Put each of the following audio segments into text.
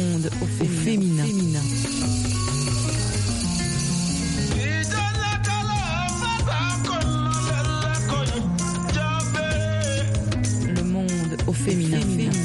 monde au féminin. Le monde au féminin.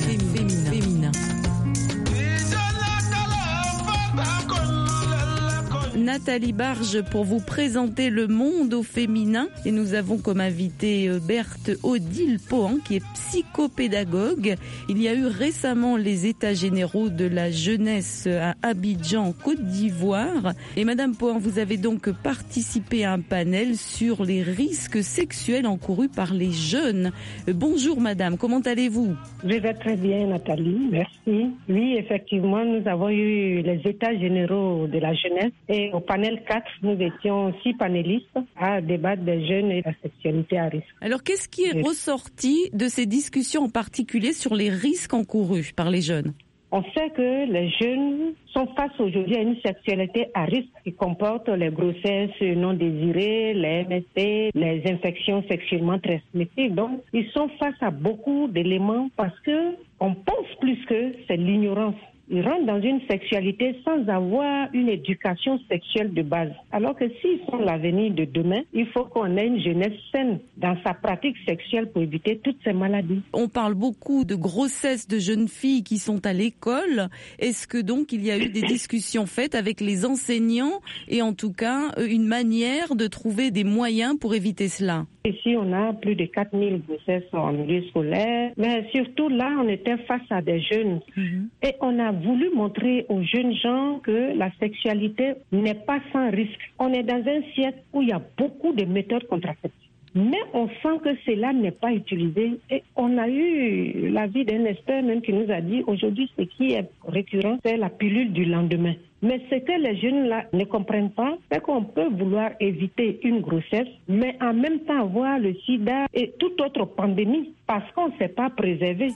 Nathalie Barge pour vous présenter le monde au féminin. Et nous avons comme invité Berthe Odile Pohan qui est psychopédagogue. Il y a eu récemment les états généraux de la jeunesse à Abidjan, Côte d'Ivoire. Et Madame Pohan, vous avez donc participé à un panel sur les risques sexuels encourus par les jeunes. Bonjour Madame, comment allez-vous? Je vais très bien Nathalie, merci. Oui, effectivement, nous avons eu les états généraux de la jeunesse et au panel 4, nous étions 6 panélistes à débattre des jeunes et de la sexualité à risque. Alors, qu'est-ce qui est ressorti de ces discussions en particulier sur les risques encourus par les jeunes? On sait que les jeunes sont face aujourd'hui à une sexualité à risque qui comporte les grossesses non désirées, les MST, les infections sexuellement transmissibles. Donc, ils sont face à beaucoup d'éléments parce que on pense plus que c'est l'ignorance. Ils rentrent dans une sexualité sans avoir une éducation sexuelle de base. Alors que s'ils sont l'avenir de demain, il faut qu'on ait une jeunesse saine dans sa pratique sexuelle pour éviter toutes ces maladies. On parle beaucoup de grossesse de jeunes filles qui sont à l'école. Est-ce que donc il y a eu des discussions faites avec les enseignants et en tout cas une manière de trouver des moyens pour éviter cela? Ici, on a plus de 4000 grossesses en milieu scolaire. Mais surtout là, on était face à des jeunes. Et on a voulu montrer aux jeunes gens que la sexualité n'est pas sans risque. On est dans un siècle où il y a beaucoup de méthodes contraceptives. Mais on sent que cela n'est pas utilisé. Et on a eu l'avis d'un expert même qui nous a dit aujourd'hui, ce qui est récurrent, c'est la pilule du lendemain. Mais ce que les jeunes là ne comprennent pas, c'est qu'on peut vouloir éviter une grossesse, mais en même temps avoir le sida et toute autre pandémie parce qu'on ne s'est pas préservé.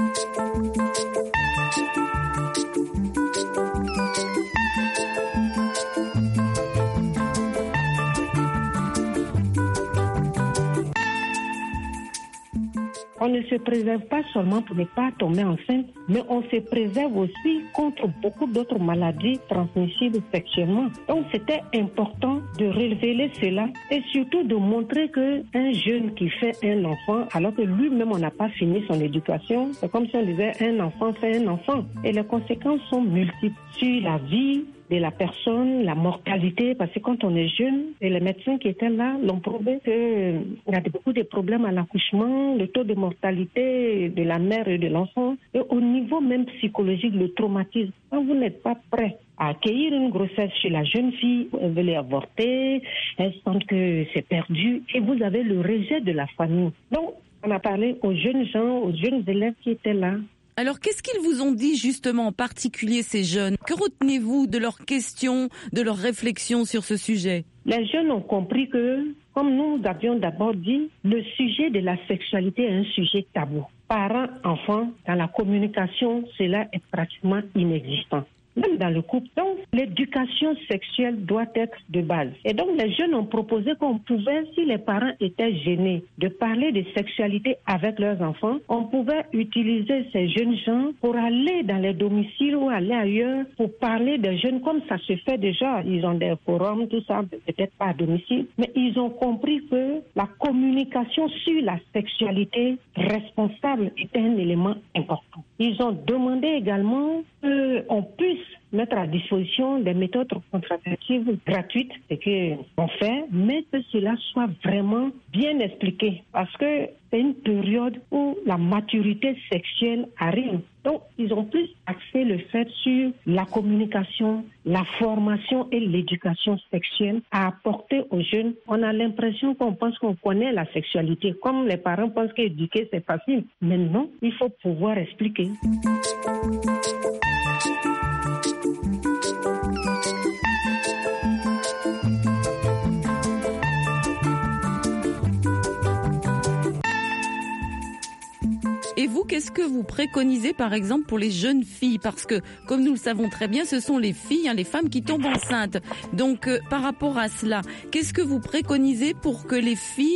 On ne se préserve pas seulement pour ne pas tomber enceinte, mais on se préserve aussi contre beaucoup d'autres maladies transmissibles sexuellement. Donc c'était important de révéler cela et surtout de montrer qu'un jeune qui fait un enfant, alors que lui-même on n'a pas fini son éducation, c'est comme si on disait un enfant fait un enfant. Et les conséquences sont multiples sur la vie de la personne, la mortalité, parce que quand on est jeune, et les médecins qui étaient là l'ont prouvé qu'il y a beaucoup de problèmes à l'accouchement, le taux de mortalité de la mère et de l'enfant, et au niveau même psychologique, le traumatisme. Quand vous n'êtes pas prêt à accueillir une grossesse chez la jeune fille, elle veut avorter, elle sent que c'est perdu, et vous avez le rejet de la famille. Donc, on a parlé aux jeunes gens, aux jeunes élèves qui étaient là. Alors, qu'est-ce qu'ils vous ont dit justement, en particulier ces jeunes? Que retenez-vous de leurs questions, de leurs réflexions sur ce sujet? Les jeunes ont compris que, comme nous avions d'abord dit, le sujet de la sexualité est un sujet tabou. Parents, enfants, dans la communication, cela est pratiquement inexistant. Même dans le couple. Donc, l'éducation sexuelle doit être de base. Et donc, les jeunes ont proposé qu'on pouvait, si les parents étaient gênés de parler de sexualité avec leurs enfants, on pouvait utiliser ces jeunes gens pour aller dans les domiciles ou aller ailleurs pour parler des jeunes comme ça se fait déjà. Ils ont des forums, tout ça, peut-être pas à domicile. Mais ils ont compris que la communication sur la sexualité responsable était un élément important. Ils ont demandé également qu'on puisse mettre à disposition des méthodes contraceptives gratuites, ce qu'on fait, mais que cela soit vraiment bien expliqué. Parce que c'est une période où la maturité sexuelle arrive. Donc, ils ont plus axé le fait sur la communication, la formation et l'éducation sexuelle à apporter aux jeunes. On a l'impression qu'on pense qu'on connaît la sexualité. Comme les parents pensent qu'éduquer, c'est facile. Mais non, il faut pouvoir expliquer. Et vous, qu'est-ce que vous préconisez, par exemple, pour les jeunes filles? Parce que, comme nous le savons très bien, ce sont les filles, les femmes qui tombent enceintes. Donc, par rapport à cela, qu'est-ce que vous préconisez pour que les filles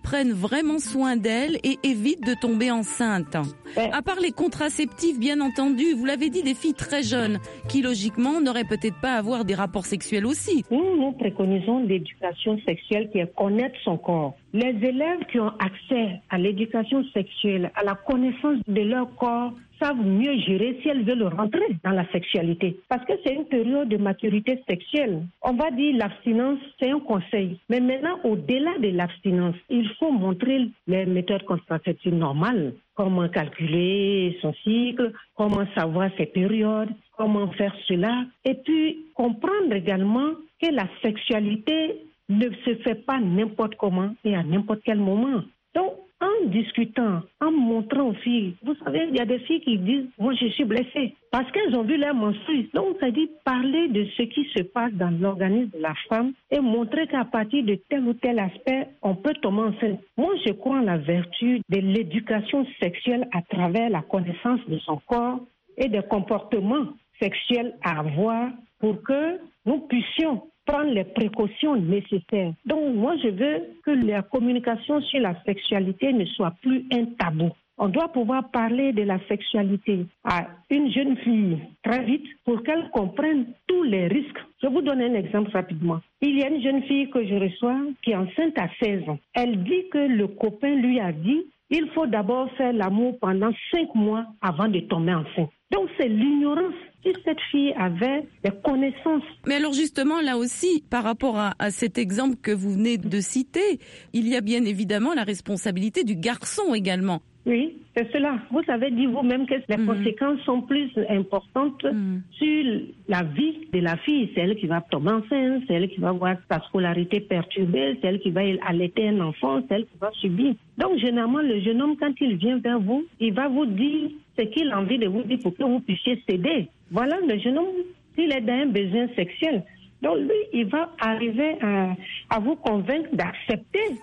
prennent vraiment soin d'elles et évitent de tomber enceinte. À part les contraceptifs, bien entendu, vous l'avez dit, des filles très jeunes qui, logiquement, n'auraient peut-être pas à avoir des rapports sexuels aussi. Nous préconisons l'éducation sexuelle qui est connaître son corps. Les élèves qui ont accès à l'éducation sexuelle, à la connaissance de leur corps, savent mieux gérer si elles veulent rentrer dans la sexualité. Parce que c'est une période de maturité sexuelle. On va dire l'abstinence, c'est un conseil. Mais maintenant, au-delà de l'abstinence, il faut montrer les méthodes contraceptives normales. Comment calculer son cycle, comment savoir ses périodes, comment faire cela. Et puis, comprendre également que la sexualité ne se fait pas n'importe comment et à n'importe quel moment. Donc, en discutant, en montrant aux filles, vous savez, il y a des filles qui disent « moi je suis blessée » parce qu'elles ont vu leur menstrues. Donc, ça dit parler de ce qui se passe dans l'organisme de la femme et montrer qu'à partir de tel ou tel aspect, on peut tomber enceinte. Moi, je crois en la vertu de l'éducation sexuelle à travers la connaissance de son corps et des comportements sexuels à avoir pour que nous puissions prendre les précautions nécessaires. Donc, moi, je veux que la communication sur la sexualité ne soit plus un tabou. On doit pouvoir parler de la sexualité à une jeune fille très vite pour qu'elle comprenne tous les risques. Je vous donne un exemple rapidement. Il y a une jeune fille que je reçois qui est enceinte à 16 ans. Elle dit que le copain lui a dit il faut d'abord faire l'amour pendant 5 mois avant de tomber enceinte. Donc, c'est l'ignorance. Si cette fille avait des connaissances. Mais alors justement, là aussi, par rapport à cet exemple que vous venez de citer, il y a bien évidemment la responsabilité du garçon également. Oui, c'est cela. Vous avez dit vous-même que les conséquences sont plus importantes sur la vie de la fille. C'est elle qui va tomber enceinte, c'est elle qui va voir sa scolarité perturbée, c'est elle qui va allaiter un enfant, c'est elle qui va subir. Donc, généralement, le jeune homme, quand il vient vers vous, il va vous dire ce qu'il a envie de vous dire pour que vous puissiez céder. Voilà, le jeune homme, s'il est dans un besoin sexuel, donc lui, il va arriver à vous convaincre d'accepter.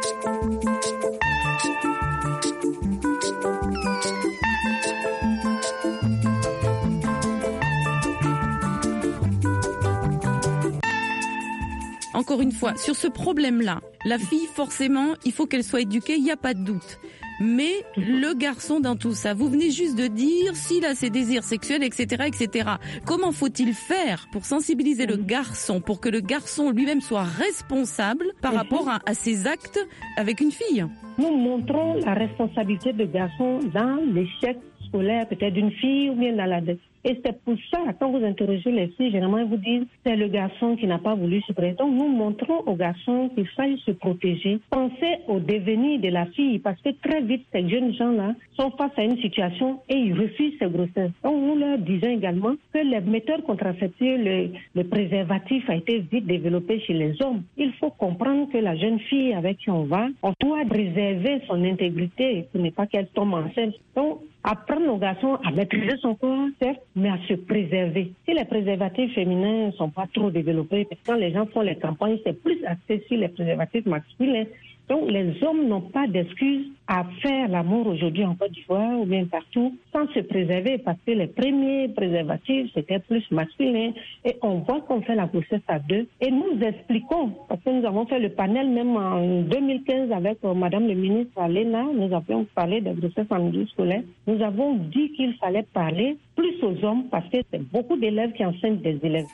Encore une fois, sur ce problème-là, la fille, forcément, il faut qu'elle soit éduquée, il n'y a pas de doute. Mais le garçon dans tout ça, vous venez juste de dire s'il a ses désirs sexuels, etc., etc. Comment faut-il faire pour sensibiliser le garçon, pour que le garçon lui-même soit responsable par rapport à ses actes avec une fille? Nous montrons la responsabilité du garçon dans l'échec scolaire, peut-être d'une fille ou bien dans la dette. Et c'est pour ça, quand vous interrogez les filles, généralement, ils vous disent c'est le garçon qui n'a pas voulu se préparer. Donc, nous montrons aux garçons qu'il faille se protéger, penser au devenir de la fille, parce que très vite, ces jeunes gens-là sont face à une situation et ils refusent ces grossesses. Donc, nous leur disons également que les méthodes contraceptives, le préservatif a été vite développé chez les hommes. Il faut comprendre que la jeune fille avec qui on doit préserver son intégrité pour ne pas qu'elle tombe enceinte. Donc, apprendre aux garçons à maîtriser son corps, certes, mais à se préserver. Si les préservatifs féminins ne sont pas trop développés, parce que quand les gens font les campagnes, c'est plus axé sur les préservatifs masculins. Donc, les hommes n'ont pas d'excuses à faire l'amour aujourd'hui en Côte d'Ivoire ou bien partout sans se préserver parce que les premiers préservatifs, c'était plus masculin. Et on voit qu'on fait la grossesse à deux. Et nous expliquons, parce que nous avons fait le panel même en 2015 avec Madame le ministre Alena, nous avions parlé de grossesse en milieu scolaire. Nous avons dit qu'il fallait parler plus aux hommes parce que c'est beaucoup d'élèves qui enseignent des élèves.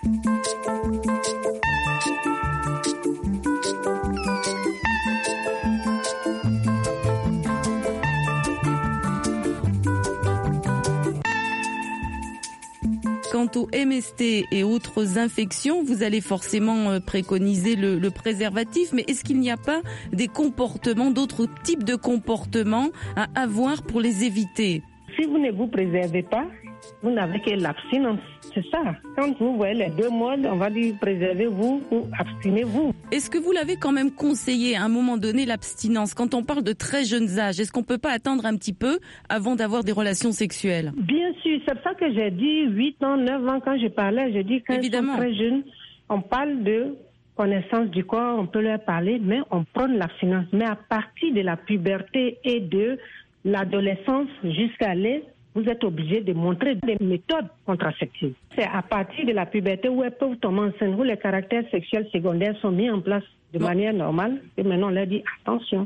Quant au MST et autres infections, vous allez forcément préconiser le préservatif, mais est-ce qu'il n'y a pas des comportements, d'autres types de comportements à avoir pour les éviter? Si vous ne vous préservez pas, vous n'avez que l'abstinence. C'est ça. Quand vous voyez les deux modes, on va dire préservez-vous ou abstinez-vous. Est-ce que vous l'avez quand même conseillé à un moment donné, l'abstinence? Quand on parle de très jeunes âges, est-ce qu'on ne peut pas attendre un petit peu avant d'avoir des relations sexuelles? Bien sûr, c'est ça que j'ai dit 8 ans, 9 ans quand je parlais. Je dis quand ils sont très jeunes, on parle de connaissance du corps, on peut leur parler, mais on prend l'abstinence. Mais à partir de la puberté et de l'adolescence jusqu'à l'âge, vous êtes obligé de montrer des méthodes contraceptives. C'est à partir de la puberté où elles peuvent tomber enceintes, où les caractères sexuels secondaires sont mis en place de manière normale. Et maintenant, on leur dit attention.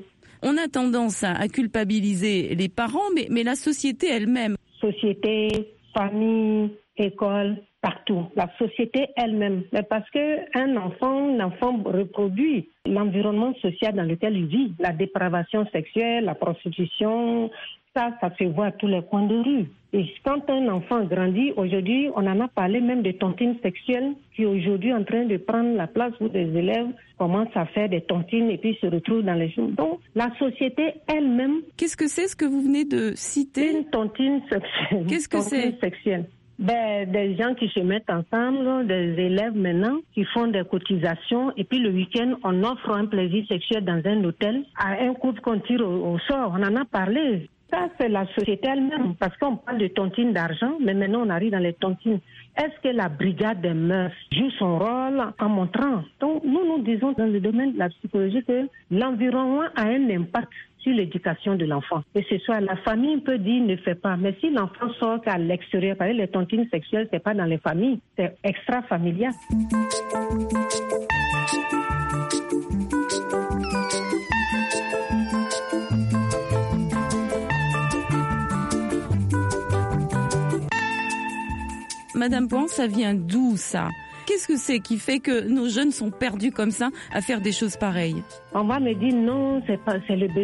On a tendance à culpabiliser les parents, mais la société elle-même. Société, famille, école, partout. La société elle-même. Mais parce qu'un enfant reproduit l'environnement social dans lequel il vit. La dépravation sexuelle, la prostitution, ça se voit à tous les coins de rue. Et quand un enfant grandit, aujourd'hui, on en a parlé même de tontines sexuelles qui aujourd'hui en train de prendre la place où des élèves commencent à faire des tontines et puis se retrouvent dans les jours. Donc, la société elle-même... Qu'est-ce que c'est ce que vous venez de citer? Une tontine sexuelle. Qu'est-ce que c'est? Sexuelle. Des gens qui se mettent ensemble, des élèves maintenant, qui font des cotisations et puis le week-end, on offre un plaisir sexuel dans un hôtel à un couple qu'on tire au sort. On en a parlé. Ça, c'est la société elle-même, parce qu'on parle de tontines d'argent, mais maintenant on arrive dans les tontines. Est-ce que la brigade des mœurs joue son rôle en montrant? Donc, nous disons dans le domaine de la psychologie que l'environnement a un impact sur l'éducation de l'enfant. Et ce soit la famille peut dire ne fait pas, mais si l'enfant sort qu'à l'extérieur, par exemple les tontines sexuelles, c'est pas dans les familles, c'est extra-familial. Madame Pouhan, ça vient d'où ça? Qu'est-ce que c'est qui fait que nos jeunes sont perdus comme ça à faire des choses pareilles? On va me dire non, c'est pas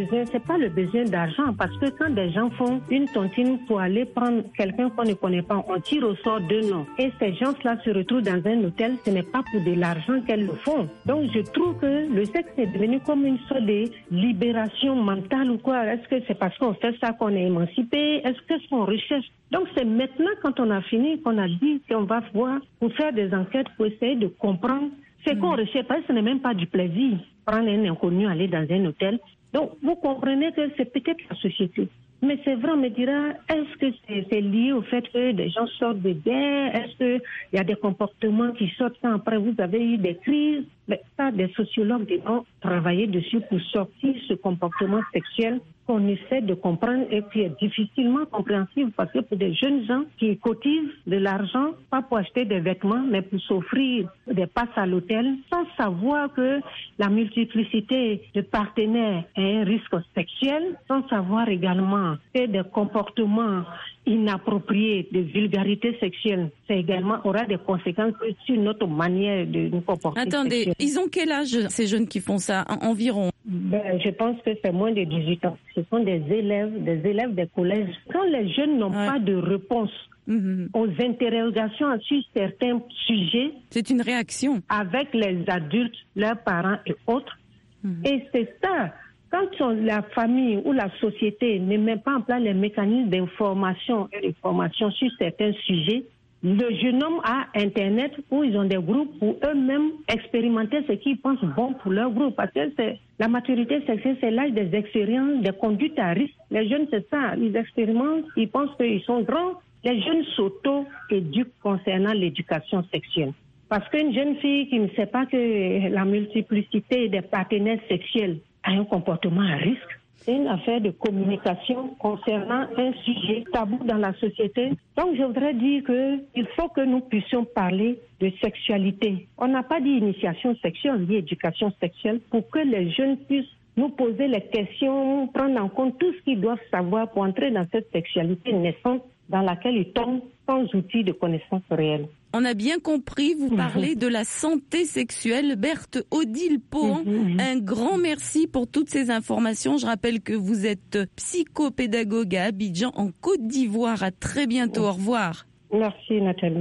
le besoin d'argent, parce que quand des gens font une tontine pour aller prendre quelqu'un qu'on ne connaît pas, on tire au sort deux noms. Et ces gens-là se retrouvent dans un hôtel, ce n'est pas pour de l'argent qu'elles le font. Donc je trouve que le sexe est devenu comme une sorte de libération mentale ou quoi. Est-ce que c'est parce qu'on fait ça qu'on est émancipé? Est-ce que c'est qu'on recherche? Donc c'est maintenant quand on a fini qu'on a dit qu'on va voir pour faire des enquêtes pour essayer de comprendre ce qu'on recherche. Parce que ce n'est même pas du plaisir. Prendre un inconnu, aller dans un hôtel. Donc vous comprenez que c'est peut-être la société. Mais c'est vrai, on me dira, est-ce que c'est lié au fait que des gens sortent de guerre? Est-ce qu'il y a des comportements qui sortent quand après vous avez eu des crises? Mais ça, des sociologues ont travaillé dessus pour sortir ce comportement sexuel qu'on essaie de comprendre et qui est difficilement compréhensible parce que pour des jeunes gens qui cotisent de l'argent, pas pour acheter des vêtements, mais pour s'offrir des passes à l'hôtel, sans savoir que la multiplicité de partenaires est un risque sexuel, sans savoir également que des comportements inappropriés, de vulgarité sexuelle, ça également aura des conséquences sur notre manière de nous comporter. Attendez, sexuelle. Ils ont quel âge ces jeunes qui font ça environ? Je pense que c'est moins de 18 ans. Ce sont des élèves des collèges. Quand les jeunes n'ont pas de réponse aux interrogations sur certains sujets, c'est une réaction avec les adultes, leurs parents et autres. Et c'est ça. Quand la famille ou la société ne met pas en place les mécanismes d'information et de formation sur certains sujets, le jeune homme a Internet où ils ont des groupes pour eux-mêmes expérimenter ce qu'ils pensent bon pour leur groupe. Parce que la maturité sexuelle, c'est l'âge des expériences, des conduites à risque. Les jeunes, c'est ça. Ils expérimentent, ils pensent qu'ils sont grands. Les jeunes s'auto-éduquent concernant l'éducation sexuelle. Parce qu'une jeune fille qui ne sait pas que la multiplicité des partenaires sexuels a un comportement à risque, c'est une affaire de communication concernant un sujet tabou dans la société. Donc je voudrais dire qu'il faut que nous puissions parler de sexualité. On n'a pas dit initiation sexuelle, on dit éducation sexuelle pour que les jeunes puissent nous poser les questions, prendre en compte tout ce qu'ils doivent savoir pour entrer dans cette sexualité naissante dans laquelle ils tombent sans outils de connaissance réelle. On a bien compris, vous parlez de la santé sexuelle. Berthe Odile Pouhan, un grand merci pour toutes ces informations. Je rappelle que vous êtes psychopédagogue à Abidjan, en Côte d'Ivoire. À très bientôt, au revoir. Merci Nathalie.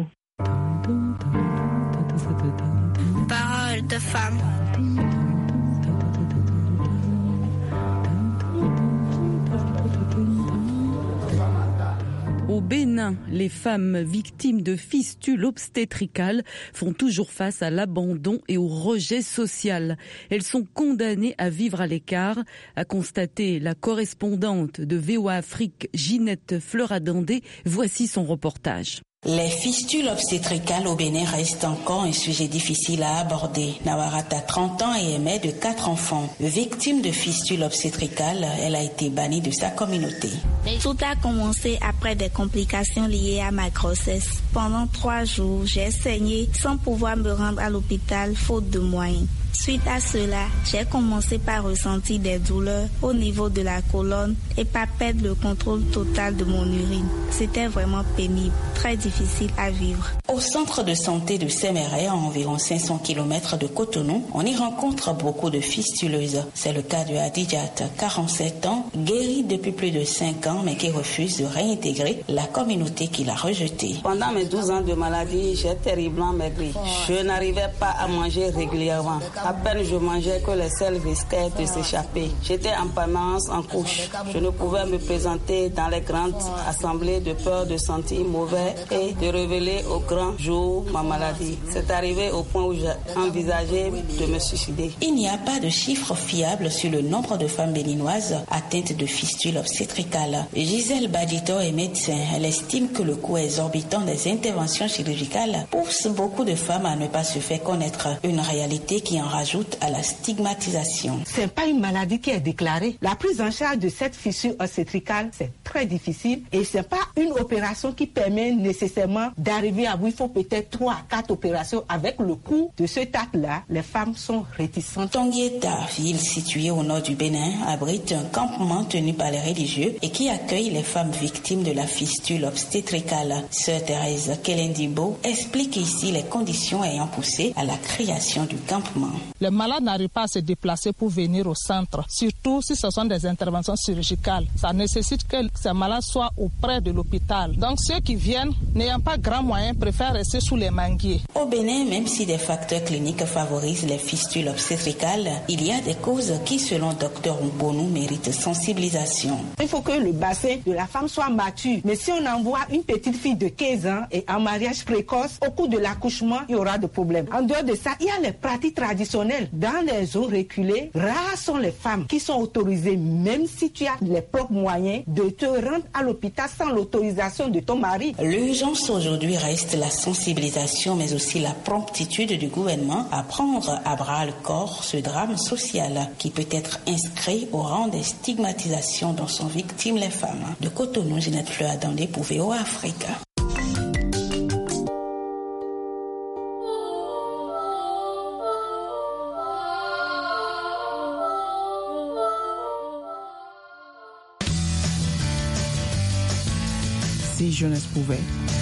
Parole de femme. Au Bénin, les femmes victimes de fistules obstétricales font toujours face à l'abandon et au rejet social. Elles sont condamnées à vivre à l'écart, a constaté la correspondante de VOA Afrique, Ginette Fleuradandé. Voici son reportage. Les fistules obstétricales au Bénin restent encore un sujet difficile à aborder. Nawarat a 30 ans et est mère de 4 enfants. Victime de fistules obstétricales, elle a été bannie de sa communauté. Tout a commencé après des complications liées à ma grossesse. Pendant 3 jours, j'ai saigné sans pouvoir me rendre à l'hôpital faute de moyens. Suite à cela, j'ai commencé par ressentir des douleurs au niveau de la colonne et par perdre le contrôle total de mon urine. C'était vraiment pénible, très difficile à vivre. Au centre de santé de Séméret, à environ 500 km de Cotonou, on y rencontre beaucoup de fistuleuses. C'est le cas de Hadijat, 47 ans, guérie depuis plus de 5 ans, mais qui refuse de réintégrer la communauté qui l'a rejetée. Pendant mes 12 ans de maladie, j'ai terriblement maigri. Je n'arrivais pas à manger régulièrement. À peine je mangeais que les selles risquaient de s'échapper. J'étais en permanence en couche. Je ne pouvais me présenter dans les grandes assemblées de peur de sentir mauvais et de révéler au grand jour ma maladie. C'est arrivé au point où j'ai envisagé de me suicider. Il n'y a pas de chiffres fiables sur le nombre de femmes béninoises atteintes de fistules obstétricales. Gisèle Badito est médecin. Elle estime que le coût exorbitant des interventions chirurgicales pousse beaucoup de femmes à ne pas se faire connaître. Une réalité qui en rajoute à la stigmatisation. Ce n'est pas une maladie qui est déclarée. La prise en charge de cette fissure obstétricale, c'est très difficile et ce n'est pas une opération qui permet nécessairement d'arriver à bout. Il faut peut-être 3 à 4 opérations. Avec le coût de cet acte-là, les femmes sont réticentes. Tonguieta, ville située au nord du Bénin, abrite un campement tenu par les religieux et qui accueille les femmes victimes de la fistule obstétricale. Sœur Thérèse Kelendibo explique ici les conditions ayant poussé à la création du campement. Les malades n'arrivent pas à se déplacer pour venir au centre, surtout si ce sont des interventions chirurgicales. Ça nécessite que ces malades soient auprès de l'hôpital. Donc ceux qui viennent, n'ayant pas grand moyen, préfèrent rester sous les manguiers. Au Bénin, même si des facteurs cliniques favorisent les fistules obstétricales, il y a des causes qui, selon Dr Mbonou, méritent sensibilisation. Il faut que le bassin de la femme soit mature. Mais si on envoie une petite fille de 15 ans et en mariage précoce, au cours de l'accouchement, il y aura des problèmes. En dehors de ça, il y a les pratiques traditionnelles. Dans les zones reculées, rares sont les femmes qui sont autorisées, même si tu as les propres moyens, de te rendre à l'hôpital sans l'autorisation de ton mari. L'urgence aujourd'hui reste la sensibilisation, mais aussi la promptitude du gouvernement à prendre à bras le corps ce drame social qui peut être inscrit au rang des stigmatisations dont sont victimes les femmes. De Cotonou, Ginette Fleur-Adandé pour VOA Africa. Si jeunesse pouvait.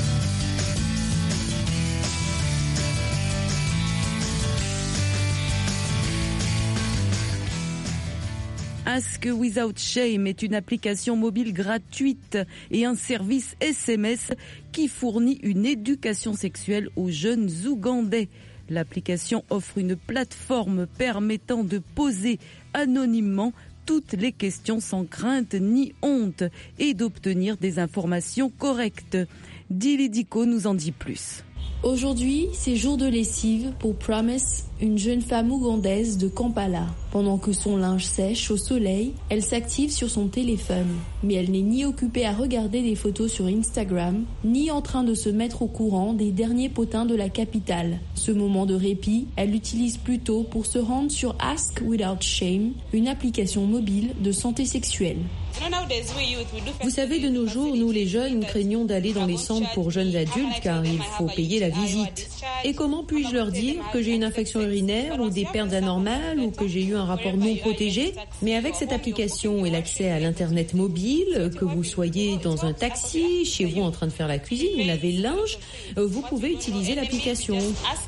Ask Without Shame est une application mobile gratuite et un service SMS qui fournit une éducation sexuelle aux jeunes Ougandais. L'application offre une plateforme permettant de poser anonymement toutes les questions sans crainte ni honte et d'obtenir des informations correctes. Dili Diko nous en dit plus. Aujourd'hui, c'est jour de lessive pour Promise, une jeune femme ougandaise de Kampala. Pendant que son linge sèche au soleil, elle s'active sur son téléphone. Mais elle n'est ni occupée à regarder des photos sur Instagram, ni en train de se mettre au courant des derniers potins de la capitale. Ce moment de répit, elle l'utilise plutôt pour se rendre sur Ask Without Shame, une application mobile de santé sexuelle. Vous savez, de nos jours, nous les jeunes craignons d'aller dans les centres pour jeunes adultes car il faut payer la visite. Et comment puis-je leur dire que j'ai une infection urinaire ou des pertes anormales ou que j'ai eu un rapport non protégé? Mais avec cette application et l'accès à l'internet mobile, que vous soyez dans un taxi, chez vous en train de faire la cuisine ou laver le linge, vous pouvez utiliser l'application.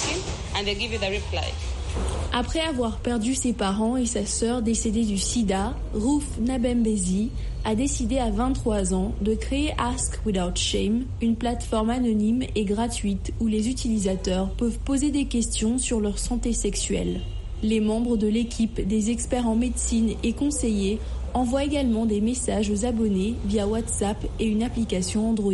Après avoir perdu ses parents et sa sœur décédée du sida, Ruth Nabembezi a décidé à 23 ans de créer Ask Without Shame, une plateforme anonyme et gratuite où les utilisateurs peuvent poser des questions sur leur santé sexuelle. Les membres de l'équipe, des experts en médecine et conseillers envoient également des messages aux abonnés via WhatsApp et une application Android.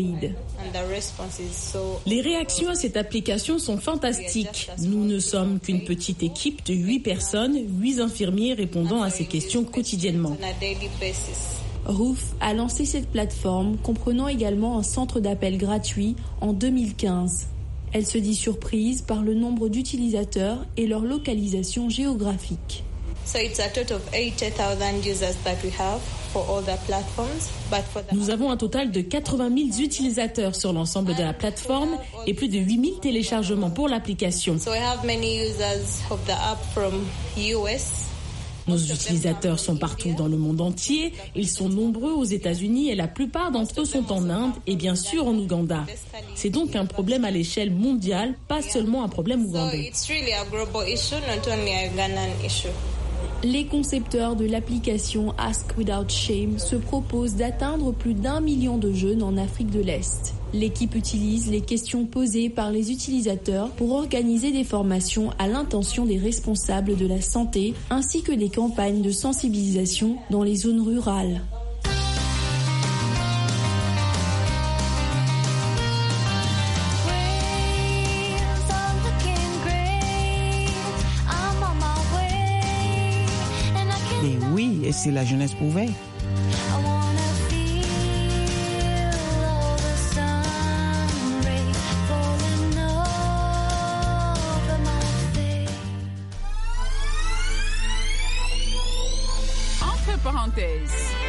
Les réactions à cette application sont fantastiques. Nous ne sommes qu'une petite équipe de 8 personnes, 8 infirmiers répondant à ces questions quotidiennement. Ruth a lancé cette plateforme, comprenant également un centre d'appel gratuit en 2015. Elle se dit surprise par le nombre d'utilisateurs et leur localisation géographique. Nous avons un total de 80 000 utilisateurs sur l'ensemble de la plateforme et plus de 8 000 téléchargements pour l'application. Nos utilisateurs sont partout dans le monde entier. Ils sont nombreux aux États-Unis et la plupart d'entre eux sont en Inde et bien sûr en Ouganda. C'est donc un problème à l'échelle mondiale, pas seulement un problème ougandais. Les concepteurs de l'application Ask Without Shame se proposent d'atteindre plus d'1 million de jeunes en Afrique de l'Est. L'équipe utilise les questions posées par les utilisateurs pour organiser des formations à l'intention des responsables de la santé ainsi que des campagnes de sensibilisation dans les zones rurales. Et oui, et si la jeunesse pouvait. Entre parenthèses.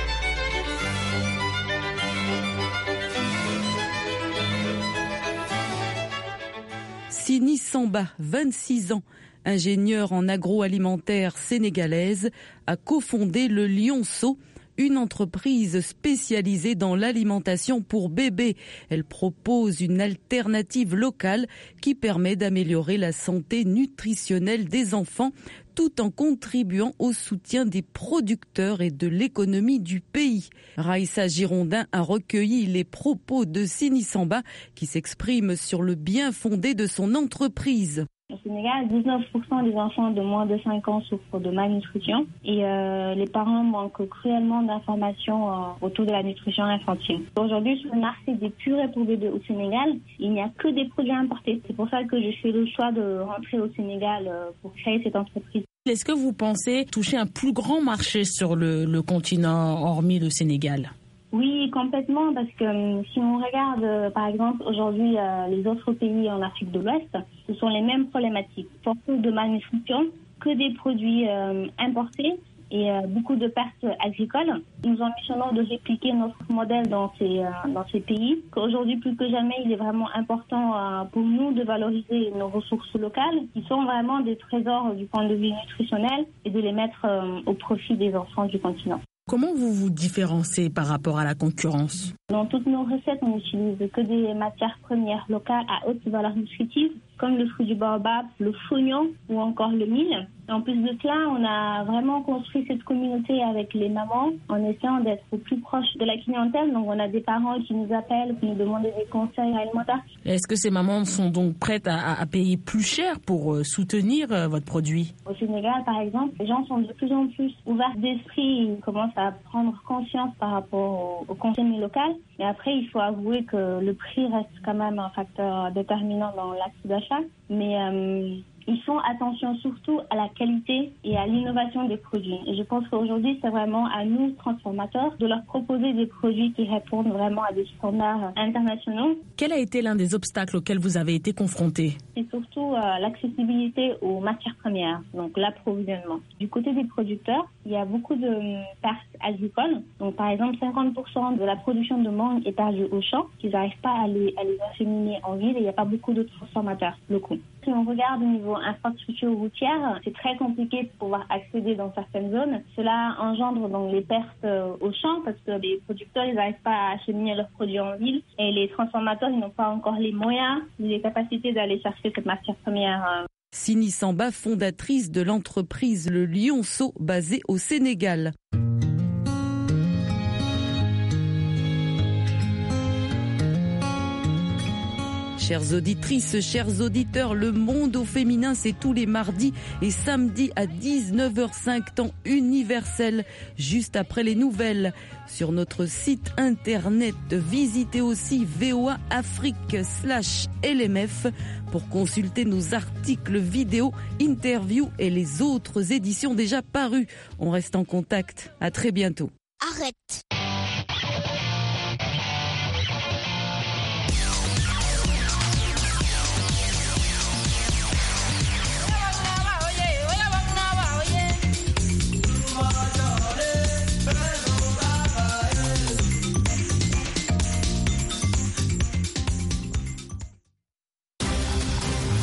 Sini Samba, 26 ans, ingénieure en agroalimentaire sénégalaise, a cofondé le Lionceau, une entreprise spécialisée dans l'alimentation pour bébés. Elle propose une alternative locale qui permet d'améliorer la santé nutritionnelle des enfants tout en contribuant au soutien des producteurs et de l'économie du pays. Raïssa Girondin a recueilli les propos de Sini Samba qui s'exprime sur le bien fondé de son entreprise. Au Sénégal, 19% des enfants de moins de 5 ans souffrent de malnutrition et les parents manquent cruellement d'informations autour de la nutrition infantile. Aujourd'hui, sur le marché des purées pour bébés au Sénégal, il n'y a que des produits importés. C'est pour ça que je fais le choix de rentrer au Sénégal pour créer cette entreprise. Est-ce que vous pensez toucher un plus grand marché sur le continent, hormis le Sénégal ? Oui, complètement, parce que si on regarde, par exemple, aujourd'hui, les autres pays en Afrique de l'Ouest, ce sont les mêmes problématiques. Beaucoup de malnutrition, que des produits importés et beaucoup de pertes agricoles. Nous ambitionnons de répliquer notre modèle dans ces pays. Aujourd'hui, plus que jamais, il est vraiment important pour nous de valoriser nos ressources locales, qui sont vraiment des trésors du point de vue nutritionnel, et de les mettre au profit des enfants du continent. Comment vous vous différenciez par rapport à la concurrence ? Dans toutes nos recettes, on n'utilise que des matières premières locales à haute valeur nutritive, comme le fruit du baobab, le fognon ou encore le mil. En plus de cela, on a vraiment construit cette communauté avec les mamans en essayant d'être au plus proche de la clientèle. Donc on a des parents qui nous appellent, qui nous demandent des conseils alimentaires. Est-ce que ces mamans sont donc prêtes à payer plus cher pour soutenir votre produit ? Au Sénégal, par exemple, les gens sont de plus en plus ouverts d'esprit. Ils commencent à prendre conscience par rapport au contenu local. Mais après, il faut avouer que le prix reste quand même un facteur déterminant dans l'acte d'achat. Mais ils font attention surtout à la qualité et à l'innovation des produits. Et je pense qu'aujourd'hui, c'est vraiment à nous, transformateurs, de leur proposer des produits qui répondent vraiment à des standards internationaux. Quel a été l'un des obstacles auxquels vous avez été confrontés ? C'est surtout l'accessibilité aux matières premières, donc l'approvisionnement. Du côté des producteurs, il y a beaucoup de pertes agricoles. Donc, par exemple, 50% de la production de mangue est perdue au champ. Ils n'arrivent pas à les acheminer en ville et il n'y a pas beaucoup de transformateurs locaux. Si on regarde au niveau infrastructure routière, c'est très compliqué de pouvoir accéder dans certaines zones. Cela engendre donc les pertes au champ parce que les producteurs ils n'arrivent pas à acheminer leurs produits en ville et les transformateurs ils n'ont pas encore les moyens ni les capacités d'aller chercher cette matière première. Sini Samba, fondatrice de l'entreprise Le Lionceau basée au Sénégal. Chères auditrices, chers auditeurs, Le Monde au féminin, c'est tous les mardis et samedis à 19h05, temps universel, juste après les nouvelles. Sur notre site internet, visitez aussi VOA Afrique/LMF pour consulter nos articles vidéo, interviews et les autres éditions déjà parues. On reste en contact. À très bientôt. Arrête.